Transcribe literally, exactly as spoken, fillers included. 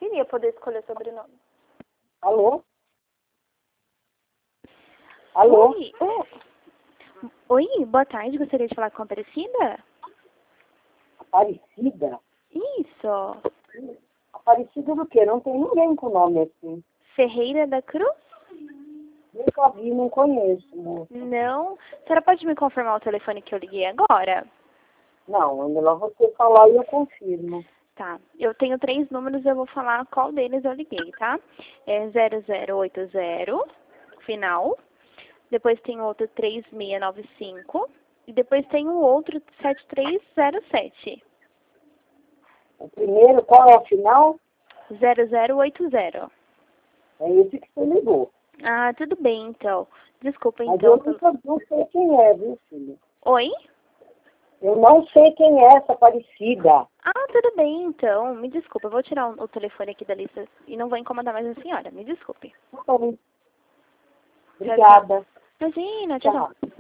queria poder escolher sobrenome. Alô? Alô? Oi, oh. Oi, boa tarde, gostaria de falar com a Aparecida? Aparecida? Isso. Aparecida do quê? Não tem ninguém com nome assim. Ferreira da Cruz? Nunca vi, não conheço, moça. Não. A senhora pode me confirmar o telefone que eu liguei agora? Não, é melhor você falar e eu confirmo. Tá. Eu tenho três números, eu vou falar qual deles eu liguei, tá? É zero zero oito zero, final. Depois tem outro três seis nove cinco. E depois tem o outro sete três zero sete. O primeiro, qual é o final? zero zero oito zero. É esse que você ligou. Ah, tudo bem, então. Desculpa, Mas então. eu nunca não sei quem é, viu, filho? Oi? Eu não sei quem é essa Aparecida. Ah, tudo bem, então. Me desculpa, eu vou tirar o, o telefone aqui da lista e não vou incomodar mais a senhora. Me desculpe. Tá bom. Obrigada. Imagina, tchau, tchau. Tchau.